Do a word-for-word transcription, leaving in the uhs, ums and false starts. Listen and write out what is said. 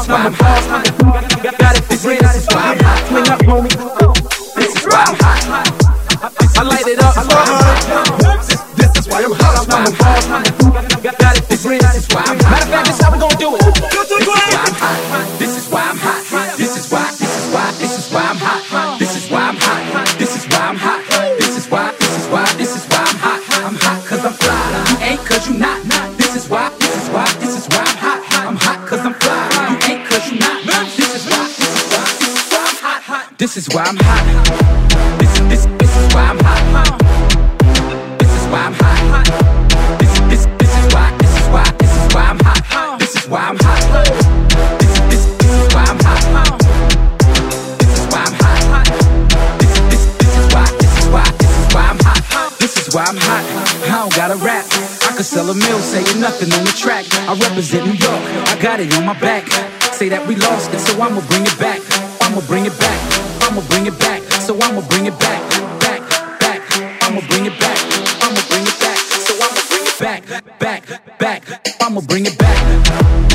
house, I'm a boss. Got it for real, this is why I'm hot. Swing up, homie. This is why I'm hot. I light it up. This is why I'm hot. I'm a boss. Got it for real, this is why I'm hot. Matter of fact, this is how we gon' do it. This is why I'm hot. This is why I'm hot. This is why. This is why. This is why I'm hot. This is why I'm hot. This is why I'm hot. This is why. This is why. This is why I'm hot. I'm hot 'cause I'm fly. You ain't 'cause you not. This is why. This is why. This is why I'm hot. I'm hot 'cause I'm fly. You ain't 'cause you not. This is why. This is why. This is why I'm hot. This is why I'm hot. This this this is why I'm hot. This is why I'm hot. This this this is why. This is why. This is why I'm hot. This is why I'm hot. This this this is why I'm hot. This is why I'm hot. This this this is why. This is why. This is why I'm hot. This is why I'm hot. I don't gotta rap. I could sell a mill, saying nothing on the track. I represent New York. I got it on my back. Say that we lost it, so I'ma bring it back. I'ma bring it back. I'ma bring it back. So I'ma bring it back. Back, back. I'ma bring it back. I'ma bring it back. So I'ma bring it back. Back, back. I'ma bring it back.